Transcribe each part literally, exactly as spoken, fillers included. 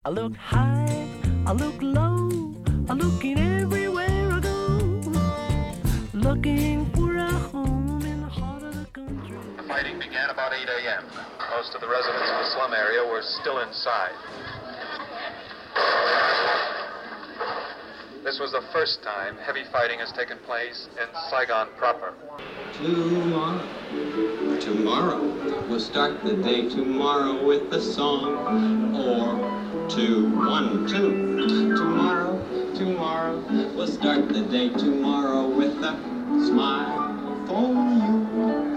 I look high, I look low, I'm looking everywhere I go, looking for a home in the heart of the country. The fighting began about eight a.m. Most of the residents of the slum area were still inside. This was the first time heavy fighting has taken place in Saigon proper. Tomorrow, tomorrow, we'll start the day tomorrow with a song, or two, one, two. Tomorrow, tomorrow, we'll start the day tomorrow with a smile for you.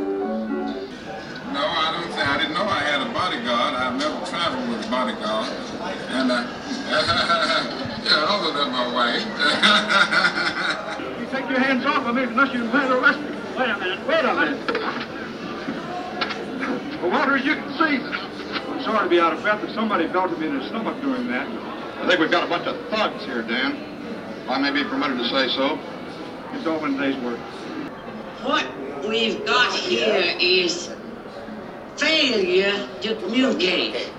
No, I don't think, I didn't know I had a bodyguard. I've never traveled with a bodyguard. And, uh, yeah, other than my wife. You take your hands off of me unless you've been arrested. Wait a minute, wait a minute. Well, Walter, as you can see, I'm sorry to be out of breath, but somebody belted me in the stomach doing that. I think we've got a bunch of thugs here, Dan. If I may be permitted to say so. It's all in a day's work. What we've got here is failure to communicate.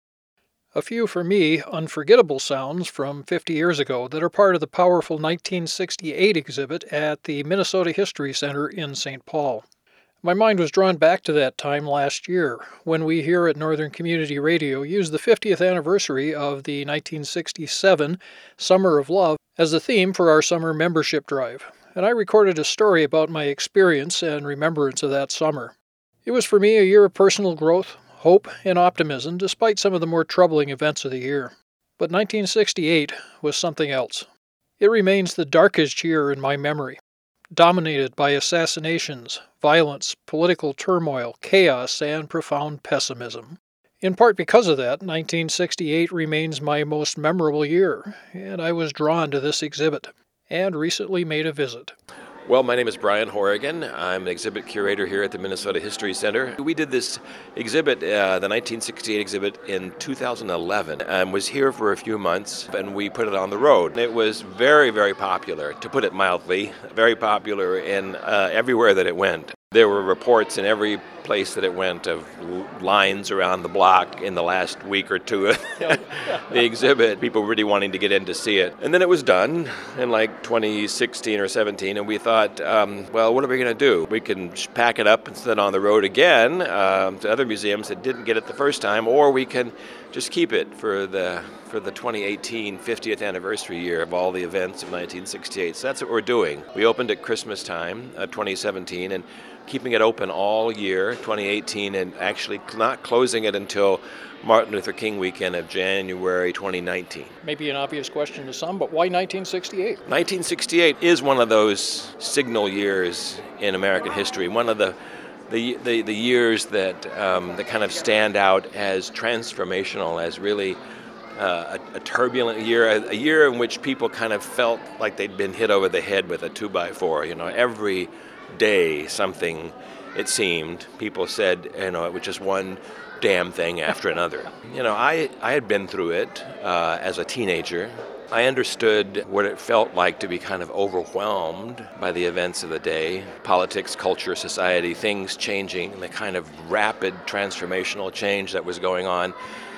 A few, for me, unforgettable sounds from fifty years ago that are part of the powerful nineteen sixty-eight exhibit at the Minnesota History Center in Saint Paul. My mind was drawn back to that time last year, when we here at Northern Community Radio used the fiftieth anniversary of the nineteen sixty-seven Summer of Love as the theme for our summer membership drive, and I recorded a story about my experience and remembrance of that summer. It was for me a year of personal growth, hope, and optimism despite some of the more troubling events of the year. But nineteen sixty-eight was something else. It remains the darkest year in my memory, dominated by assassinations, violence, political turmoil, chaos, and profound pessimism. In part because of that, nineteen sixty-eight remains my most memorable year, and I was drawn to this exhibit, and recently made a visit. Well, my name is Brian Horrigan. I'm an exhibit curator here at the Minnesota History Center. We did this exhibit, uh, the nineteen sixty-eight exhibit, in two thousand eleven, and was here for a few months, and we put it on the road. It was very, very popular, to put it mildly, very popular in uh, everywhere that it went. There were reports in every place that it went of lines around the block in the last week or two of the exhibit, people really wanting to get in to see it. And then it was done in like twenty sixteen or seventeen, and we thought, um, well, what are we going to do? We can pack it up and set it on the road again um, to other museums that didn't get it the first time, or we can just keep it for the for the twenty eighteen fiftieth anniversary year of all the events of nineteen sixty-eight. So that's what we're doing. We opened at Christmas time of twenty seventeen, and keeping it open all year, twenty eighteen, and actually not closing it until Martin Luther King weekend of January twenty nineteen. Maybe an obvious question to some, but why nineteen sixty-eight? nineteen sixty-eight is one of those signal years in American history, one of the the the, the years that um, that kind of stand out as transformational, as really uh, a, a turbulent year, a, a year in which people kind of felt like they'd been hit over the head with a two by four. You know, every day something, it seemed, people said, you know, it was just one damn thing after another. You know, I, I had been through it uh, as a teenager. I understood what it felt like to be kind of overwhelmed by the events of the day, politics, culture, society, things changing, the kind of rapid transformational change that was going on.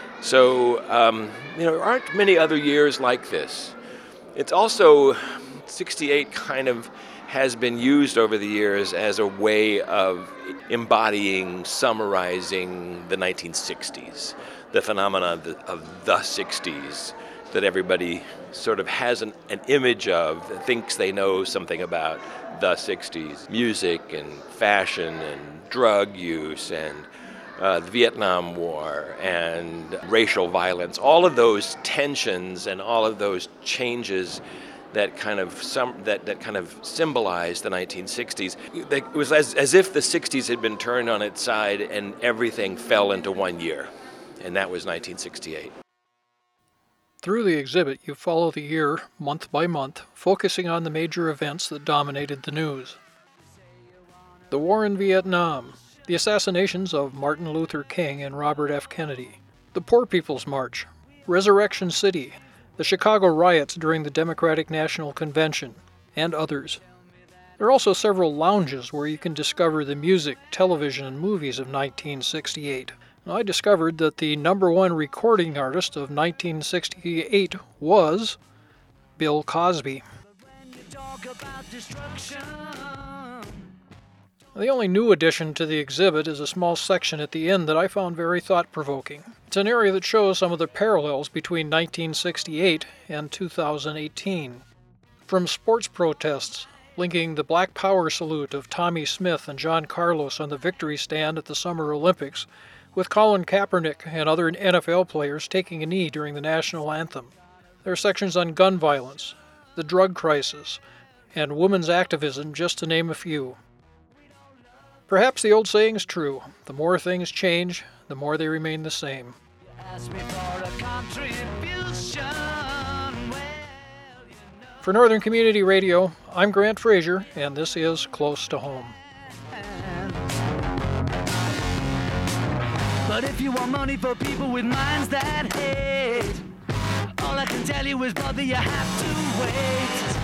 So, um, you know, there aren't many other years like this. It's also, sixty-eight kind of has been used over the years as a way of embodying, summarizing the nineteen sixties, the phenomena of the, of the sixties that everybody sort of has an, an image of, thinks they know something about the sixties. Music and fashion and drug use and uh, the Vietnam War and racial violence, all of those tensions and all of those changes that kind of some that, that kind of symbolized the nineteen sixties. It was as, as if the sixties had been turned on its side and everything fell into one year, and that was nineteen sixty-eight. Through the exhibit, you follow the year, month by month, focusing on the major events that dominated the news. The war in Vietnam, the assassinations of Martin Luther King and Robert F. Kennedy, the Poor People's March, Resurrection City, the Chicago riots during the Democratic National Convention, and others. There are also several lounges where you can discover the music, television, and movies of nineteen sixty-eight, I discovered that the number one recording artist of nineteen sixty-eight was Bill Cosby. The only new addition to the exhibit is a small section at the end that I found very thought-provoking. It's an area that shows some of the parallels between nineteen sixty-eight and two thousand eighteen. From sports protests linking the Black Power salute of Tommy Smith and John Carlos on the victory stand at the Summer Olympics, with Colin Kaepernick and other N F L players taking a knee during the national anthem. There are sections on gun violence, the drug crisis, and women's activism, just to name a few. Perhaps the old saying's true: the more things change, the more they remain the same. For Northern Community Radio, I'm Grant Frazier, and this is Close to Home. But if you want money for people with minds that hate, all I can tell you is, brother, you have to wait.